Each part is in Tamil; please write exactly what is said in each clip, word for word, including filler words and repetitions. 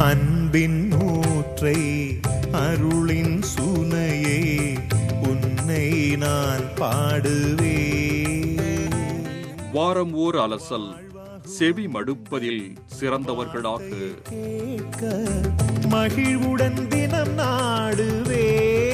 அன்பின் ஊற்றை அருளின் சுனையே உன்னை நான் பாடுவேன். வாரம் ஓர் அலசல் செவி மடுப்பதில் சிறந்தவர்களாக கேட்க மகிழ்வுடன் தினம் நாடுவே.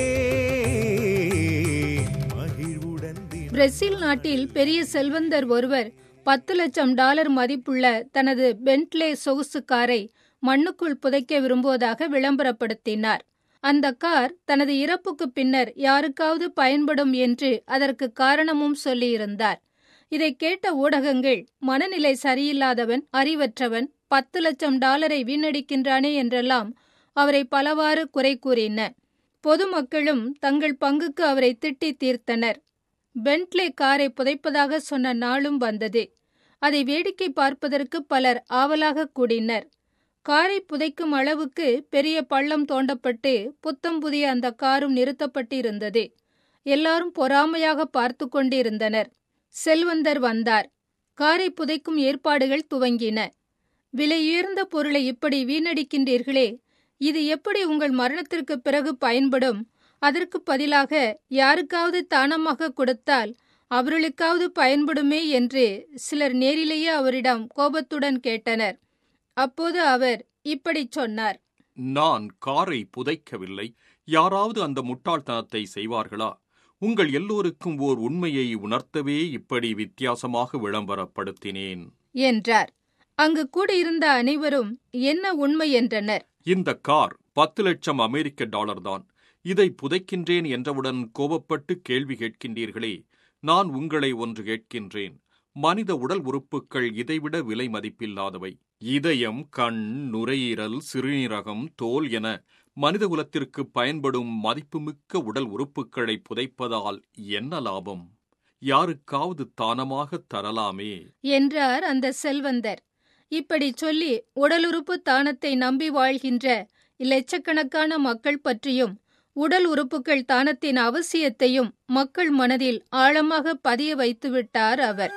மகிழ்வுடன் தினம். பிரேசில் நாட்டில் பெரிய செல்வந்தர் ஒருவர் பத்து லட்சம் டாலர் மதிப்புள்ள தனது பென்ட்லே சொகுசு காரை மண்ணுக்குள் புதைக்க விரும்புவதாக விளம்பரப்படுத்தினார். அந்த கார் தனது இறப்புக்கு பின்னர் யாருக்காவது பயன்படும் என்று அதற்கு காரணமும் சொல்லியிருந்தார். இதை கேட்ட ஊடகங்கள் மனநிலை சரியில்லாதவன், அறிவற்றவன், பத்து லட்சம் டாலரை வீணடிக்கின்றானே என்றெல்லாம் அவரை பலவாறு குறை கூறின. பொதுமக்களும் தங்கள் பங்குக்கு அவரை திட்டி தீர்த்தனர். பென்ட்லே காரை புதைப்பதாக சொன்ன நாளும் வந்தது. அதை வேடிக்கை பார்ப்பதற்கு பலர் ஆவலாக கூடினர். காரை புதைக்கும் அளவுக்கு பெரிய பள்ளம் தோண்டப்பட்டு புத்தம் புதிய அந்த காரும் நிறுத்தப்பட்டிருந்தது. எல்லாரும் பொறாமையாக பார்த்து கொண்டிருந்தனர். செல்வந்தர் வந்தார். காரை புதைக்கும் ஏற்பாடுகள் துவங்கின. விலையுயர்ந்த பொருளை இப்படி வீணடிக்கின்றீர்களே, இது எப்படி உங்கள் மரணத்திற்கு பிறகு பயன்படும்? அதற்கு பதிலாக யாருக்காவது தானமாக கொடுத்தால் அவர்களுக்காவது பயன்படுமே என்று சிலர் நேரிலேயே அவரிடம் கோபத்துடன் கேட்டனர். அப்போது அவர் இப்படி சொன்னார்: நான் காரை புதைக்கவில்லை. யாராவது அந்த முட்டாள்தனத்தை செய்வார்களா? உங்கள் எல்லோருக்கும் ஓர் உண்மையை உணர்த்தவே இப்படி வித்தியாசமாக விளம்பரப்படுத்தினேன் என்றார். அங்கு கூடியிருந்த அனைவரும் என்ன உண்மை என்றனர். இந்த கார் பத்து லட்சம் அமெரிக்க டாலர் தான். இதை புதைக்கின்றேன் என்றவுடன் கோபப்பட்டு கேள்வி கேட்கின்றீர்களே, நான் உங்களை ஒன்று கேட்கின்றேன். மனித உடல் உறுப்புகள் இதைவிட விலை மதிப்பில்லாதவை. இதயம், கண், நுரையீரல், சிறுநீரகம், தோல் என மனித குலத்திற்கு பயன்படும் மதிப்புமிக்க உடல் உறுப்புகளை புதைப்பதால் என்ன லாபம்? யாருக்காவது தானமாக தரலாமே என்றார் அந்த செல்வந்தர். இப்படி சொல்லி உடலுறுப்பு தானத்தை நம்பி வாழ்கின்ற இலட்சக்கணக்கான மக்கள் பற்றியும் உடல் உறுப்புகள் தானத்தின் அவசியத்தையும் மக்கள் மனதில் ஆழமாக பதிய வைத்துவிட்டார் அவர்.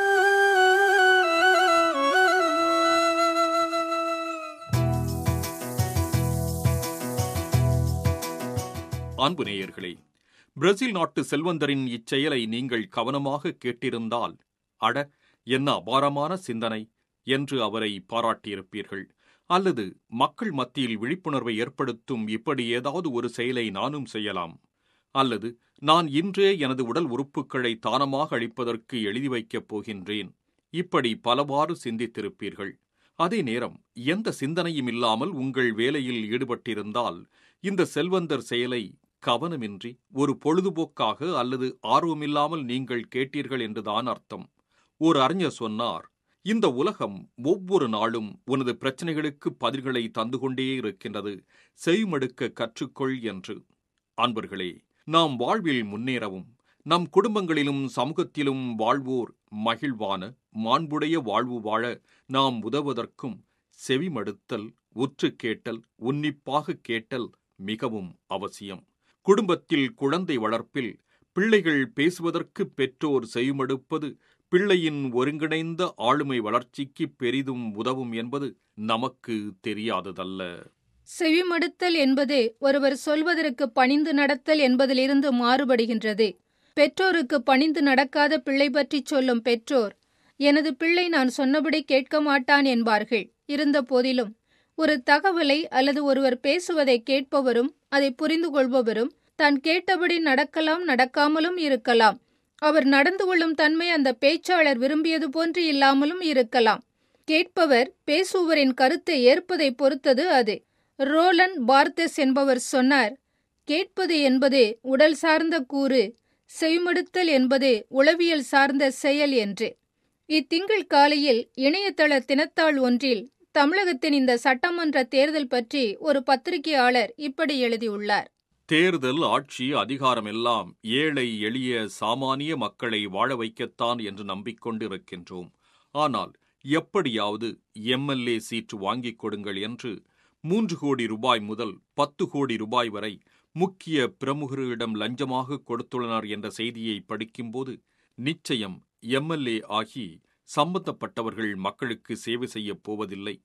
அன்பு நேயர்களே, பிரேசில் நாட்டு செல்வந்தரின் இச்செயலை நீங்கள் கவனமாக கேட்டிருந்தால், அட என்ன அபாரமான சிந்தனை என்று அவரை பாராட்டியிருப்பீர்கள். அல்லது மக்கள் மத்தியில் விழிப்புணர்வை ஏற்படுத்தும் இப்படி ஏதாவது ஒரு செயலை நானும் செய்யலாம். அல்லது நான் இன்றே எனது உடல் உறுப்புகளை தானமாக அளிப்பதற்கு எழுதி வைக்கப் போகின்றேன். இப்படி பலவாறு சிந்தித்திருப்பீர்கள். அதே நேரம் எந்த சிந்தனையும் இல்லாமல் உங்கள் வேலையில் ஈடுபட்டிருந்தால் இந்த செல்வந்தர் செயலை கவனமின்றி ஒரு பொழுதுபோக்காக அல்லது ஆர்வமில்லாமல் நீங்கள் கேட்டீர்கள் என்றுதான் அர்த்தம். ஒரு அறிஞர் சொன்னார், இந்த உலகம் ஒவ்வொரு நாளும் உனது பிரச்சனைகளுக்கு பதில்களை தந்து கொண்டே இருக்கின்றது, செவிமடுக்க கற்றுக்கொள் என்று. அன்பர்களே, நாம் வாழ்வில் முன்னேறவும் நம் குடும்பங்களிலும் சமூகத்திலும் வாழ்வோர் மகிழ்வான மாண்புடைய வாழ்வு வாழ நாம் உதவுவதற்கும் செவிமடுத்தல், உற்று கேட்டல், உன்னிப்பாக கேட்டல் மிகவும் அவசியம். குடும்பத்தில் குழந்தை வளர்ப்பில் பிள்ளைகள் பேசுவதற்கு பெற்றோர் செவிமடுப்பது பிள்ளையின் ஒருங்கிணைந்த ஆளுமை வளர்ச்சிக்கு பெரிதும் உதவும் என்பது நமக்கு தெரியாததல்ல. செவிமடுத்தல் என்பது ஒருவர் சொல்வதற்கு பணிந்து நடத்தல் என்பதிலிருந்து மாறுபடுகின்றது. பெற்றோருக்கு பணிந்து நடக்காத பிள்ளை பற்றி சொல்லும் பெற்றோர், எனது பிள்ளை நான் சொன்னபடி கேட்க மாட்டான் என்பார்கள். இருந்த போதிலும் ஒரு தகவலை அல்லது ஒருவர் பேசுவதை கேட்பவரும் அதை புரிந்து கொள்பவரும் தான் கேட்டபடி நடக்கலாம், நடக்காமலும் இருக்கலாம். அவர் நடந்து கொள்ளும் தன்மை அந்த பேச்சாளர் விரும்பியது போன்று இல்லாமலும் இருக்கலாம். கேட்பவர் பேசுபவரின் கருத்தை ஏற்பதை பொறுத்தது அது. ரோலண்ட் பார்த்தெஸ் என்பவர் சொன்னார், கேட்பது என்பது உடல் சார்ந்த கூறு, செவிமடுத்தல் என்பது உளவியல் சார்ந்த செயல் என்று. இத்திங்கள் காலையில் இணையதள தினத்தாள் ஒன்றில் தமிழகத்தின் இந்த சட்டமன்ற தேர்தல் பற்றி ஒரு பத்திரிகையாளர் இப்படி எழுதியுள்ளார். தேர்தல், ஆட்சி, அதிகாரமெல்லாம் ஏழை எளிய சாமானிய மக்களை வாழ வைக்கத்தான் என்று நம்பிக்கொண்டிருக்கின்றோம். ஆனால் எப்படியாவது எம்எல்ஏ சீட்டு வாங்கிக் கொடுங்கள் என்று மூன்று கோடி ரூபாய் முதல் பத்து கோடி ரூபாய் வரை முக்கிய பிரமுகர்களிடம் லஞ்சமாக கொடுத்துள்ளனர் என்ற செய்தியை படிக்கும்போது நிச்சயம் எம்எல்ஏ ஆகி சம்பந்தப்பட்டவர்கள் மக்களுக்கு சேவை செய்யப் போவதில்லை.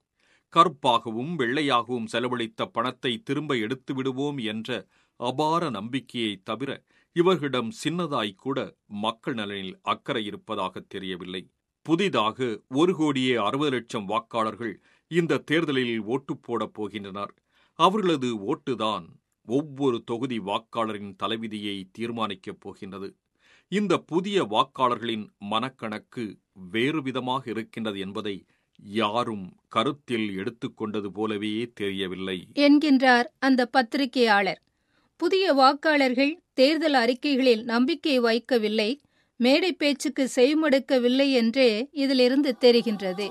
கருப்பாகவும் வெள்ளையாகவும் செலவழித்த பணத்தை திரும்ப எடுத்து விடுவோம் என்ற அபார நம்பிக்கையை தவிர இவர்களிடம் சின்னதாய் கூட மக்கள் நலனில் அக்கறை இருப்பதாக தெரியவில்லை. புதிதாக ஒரு கோடியே அறுபது லட்சம் வாக்காளர்கள் இந்த தேர்தலில் ஓட்டு போடப் போகின்றனர். அவர்களது ஓட்டுதான் ஒவ்வொரு தொகுதி வாக்காளரின் தலைவிதியை தீர்மானிக்கப் போகின்றது. இந்த புதிய வாக்காளர்களின் மனக்கணக்கு வேறு விதமாக இருக்கின்றது என்பதை யாரும் கருத்தில் எடுத்துக்கொண்டது போலவே தெரியவில்லை என்கின்றார் அந்த பத்திரிகையாளர். புதிய வாக்காளர்கள் தேர்தல் அறிக்கைகளில் நம்பிக்கை வைக்கவில்லை, மேடை பேச்சுக்கு செவிமடுக்கவில்லை என்றே இதிலிருந்து தெரிகின்றது.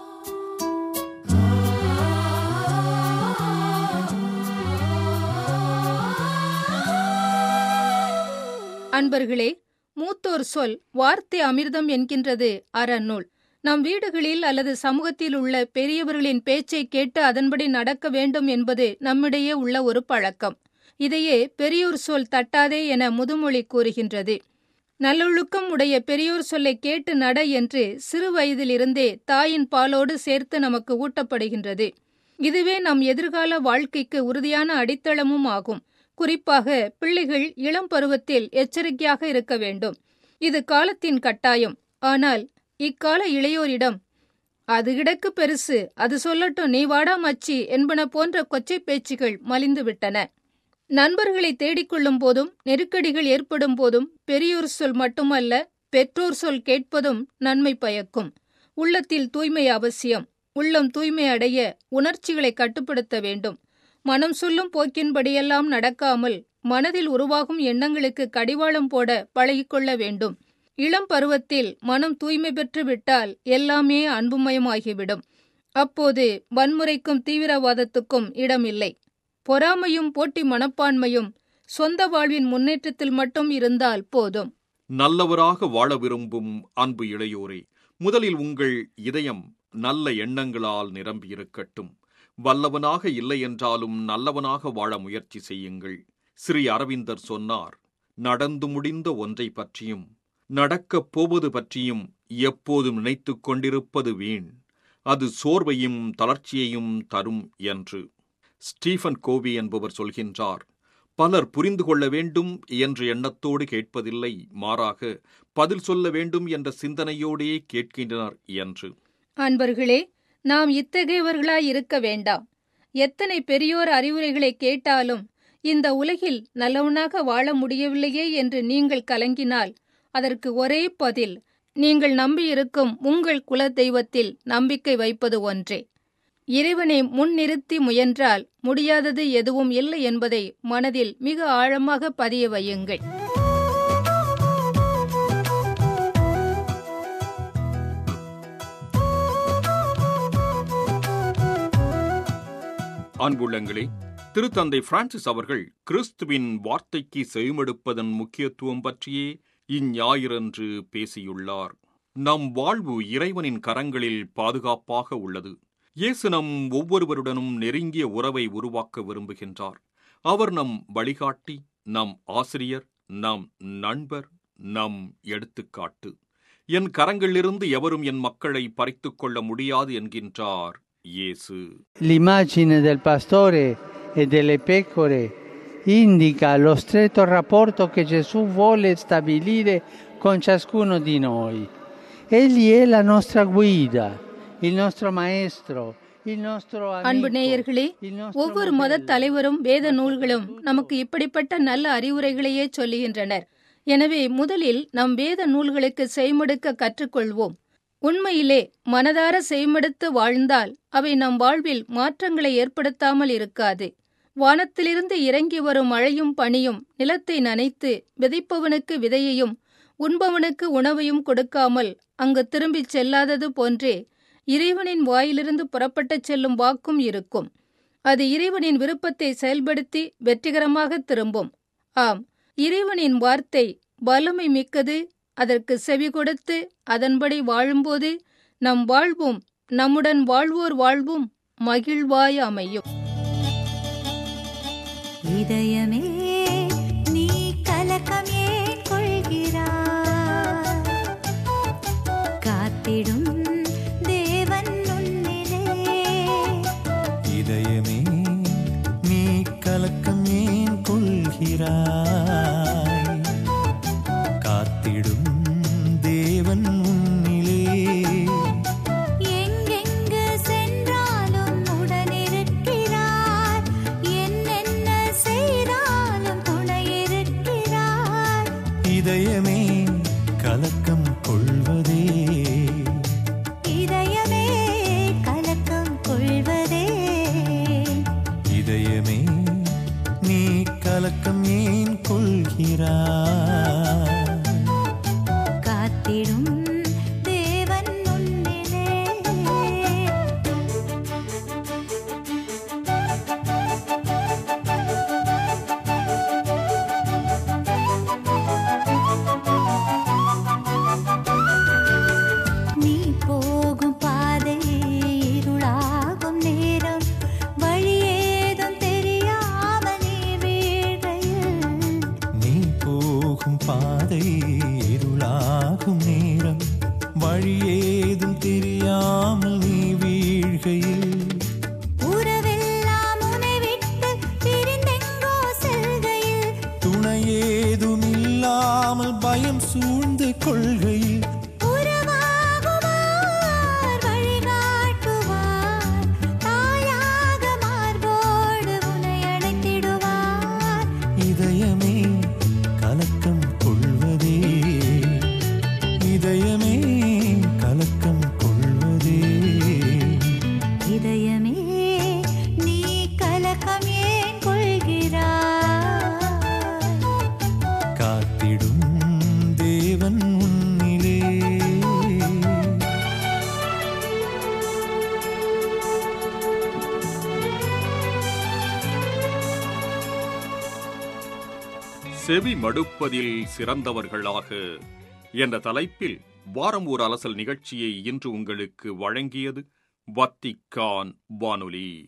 அன்பர்களே, மூத்தோர் சொல் வார்த்தை அமிர்தம் என்கின்றது அறநூல். நம் வீடுகளில் அல்லது சமூகத்தில் உள்ள பெரியவர்களின் பேச்சை கேட்டு அதன்படி நடக்க வேண்டும் என்பது நம்மிடையே உள்ள ஒரு பழக்கம். இதையே பெரியோர் சொல் தட்டாதே என முதுமொழி கூறுகின்றது. நல்லொழுக்கம் உடைய பெரியோர் சொல்லை கேட்டு நட என்று சிறு வயதிலிருந்தே தாயின் பாலோடு சேர்த்து நமக்கு ஊட்டப்படுகின்றது. இதுவே நம் எதிர்கால வாழ்க்கைக்கு உறுதியான அடித்தளமும் ஆகும். குறிப்பாக பிள்ளைகள் இளம் பருவத்தில் எச்சரிக்கையாக இருக்க வேண்டும். இது காலத்தின் கட்டாயம். ஆனால் இக்கால இளையோரிடம் அது கிடக்கு பெருசு, அது சொல்லட்டும், நீ வாடா மச்சி என்பன போன்ற கொச்சை பேச்சுகள் மலிந்துவிட்டன. நண்பர்களை தேடிக்கொள்ளும் போதும் நெருக்கடிகள் ஏற்படும் போதும் பெரியோர் சொல் மட்டுமல்ல, பெற்றோர் சொல் கேட்பதும் நன்மை பயக்கும். உள்ளத்தில் தூய்மை அவசியம். உள்ளம் தூய்மை அடைய உணர்ச்சிகளை கட்டுப்படுத்த வேண்டும். மனம் சொல்லும் போக்கின்படியெல்லாம் நடக்காமல் மனதில் உருவாகும் எண்ணங்களுக்கு கடிவாளம் போட பழகிக்கொள்ள வேண்டும். இளம் பருவத்தில் மனம் தூய்மை பெற்று விட்டால் எல்லாமே அன்புமயமாகிவிடும். அப்போது வன்முறைக்கும் தீவிரவாதத்துக்கும் இடமில்லை. பொறாமையும் போட்டி மனப்பான்மையும் சொந்த வாழ்வின் முன்னேற்றத்தில் மட்டும் இருந்தால் போதும். நல்லவராக வாழ விரும்பும் அன்பு இளையோரே, முதலில் உங்கள் இதயம் நல்ல எண்ணங்களால் நிரம்பியிருக்கட்டும். வல்லவனாக இல்லை என்றாலும் நல்லவனாக வாழ முயற்சி செய்யுங்கள். ஸ்ரீ அரவிந்தர் சொன்னார், நடந்து முடிந்த ஒன்றை பற்றியும் நடக்கப் போவது பற்றியும் எப்போதும் நினைத்து கொண்டிருப்பது வீண். அது சோர்வையும் தளர்ச்சியையும் தரும் என்று. ஸ்டீஃபன் கோவி என்பவர் சொல்கின்றார், பலர் புரிந்து கொள்ள வேண்டும் என்ற எண்ணத்தோடு கேட்பதில்லை, மாறாக பதில் சொல்ல வேண்டும் என்ற சிந்தனையோடே கேட்கின்றனர் என்று. அன்பர்களே, நாம் இத்தகையவர்களாய் இருக்க வேண்டாம். எத்தனை பெரியோர் அறிவுரைகளை கேட்டாலும் இந்த உலகில் நல்லவனாக வாழ முடியவில்லையே என்று நீங்கள் கலங்கினால் அதற்கு ஒரே பதில், நீங்கள் நம்பியிருக்கும் உங்கள் குல தெய்வத்தில் நம்பிக்கை வைப்பது ஒன்றே. இறைவனை முன்னிறுத்தி முயன்றால் முடியாதது எதுவும் இல்லை என்பதை மனதில் மிக ஆழமாக பதிய வையுங்கள். அன்புள்ளங்களே, திருத்தந்தை பிரான்சிஸ் அவர்கள் கிறிஸ்துவின் வார்த்தைக்கு செவிமடுப்பதன் முக்கியத்துவம் பற்றியே இஞ்ஞாயிறன்று பேசியுள்ளார். நம் வாழ்வு இறைவனின் கரங்களில் பாதுகாப்பாக உள்ளது. இயேசு நம் ஒவ்வொருவருடனும் நெருங்கிய உறவை உருவாக்க விரும்புகின்றார். அவர் நம் வழிகாட்டி, நம் ஆசிரியர், நம் நண்பர், நம் எடுத்துக்காட்டு. என் கரங்களிலிருந்து எவரும் என் மக்களை பறித்துக் கொள்ள முடியாது என்கின்றார் இயேசு. L'immagine del pastore e delle pecore indica lo stretto rapporto che Gesù vuole stabilire con ciascuno di noi. Egli è la nostra guida, il nostro maestro, il nostro amico. அன்பு நேயர்களே, ஒவ்வொரு மத தலைவரும் வேத நூல்களும் நமக்கு இப்படிப்பட்ட நல்ல அறிவுரைகளையே சொல்லுகின்றனர். எனவே முதலில் நம் வேத நூல்களுக்கு செய்மடுக்க கற்றுக்கொள்வோம். உண்மையிலே மனதார செய்மடுத்து வாழ்ந்தால் அவை நம் வாழ்வில் மாற்றங்களை ஏற்படுத்தாமல் இருக்காது. வானத்திலிருந்து இறங்கி வரும் மழையும் பனியும் நிலத்தை நனைத்து விதைப்பவனுக்கு விதையையும் உண்பவனுக்கு உணவையும் கொடுக்காமல் அங்கு திரும்பிச் செல்லாதது போன்றே இறைவனின் வாயிலிருந்து புறப்பட்டுச் செல்லும் வாக்கும் இருக்கும். அது இறைவனின் விருப்பத்தை செயல்படுத்தி வெற்றிகரமாக திரும்பும். ஆம், இறைவனின் வார்த்தை வல்லமை மிக்கது. அதற்கு செவி கொடுத்து அதன்படி வாழும்போது நம் வாழ்வும் நம்முடன் வாழ்வோர் வாழ்வும் மகிழ்வாய் அமையும். இதயமே நீ கலக்கம் ஏன் கொள்கிறாய்? காத்திடும் தேவன் உன்னிலே தேவன் உன்னிலே. எங்கெங்கு சென்றாலும் உடனிருக்கிறார், என்னென்ன செய்தாலும் துணையிருக்கிறார். இதயமே கலக்கம் கொள்வதே, இதயமே கலக்கம் கொள்வதே, இதயமே நீ கலக்கம் ஏன் கொள்கிறாய்? காத்திடும் தேவன் உன்னிலே. நீ போகும் பாதை இருளாகும் நேரம், வழியேதும் தெரியாமல் நீ வீழ்கையில். நீ போகும் பாதை இருளாகும் நேரம், வழியேதும் தெரியாமல் நீ வீழ்கையில். உறவெல்லாம் உன்னை விட்டு பிரிந்தெங்கோ செல்கையில். துணையேதும் இல்லாமல் பயம் சூழ்ந்து கொள்கையில். உறவாகுவார், வழிகாட்டுவார், தாயாக மார்போடு உன்னை அணைத்திடுவார். இதயமே கலக்கம் கொள்வதே, இதயமே கலக்கம் கொள்வதே. இதயமே நீ கலக்கம் ஏன் கொள்கிறாய்? காத்திடும் தேவன் உன்னிலே. செவி மடுப்பதில் சிறந்தவர்களாக என்ற தலைப்பில் வாரம் ஓர் அலசல் நிகழ்ச்சியை இன்று உங்களுக்கு வழங்கியது வத்திக்கான் வானொலி.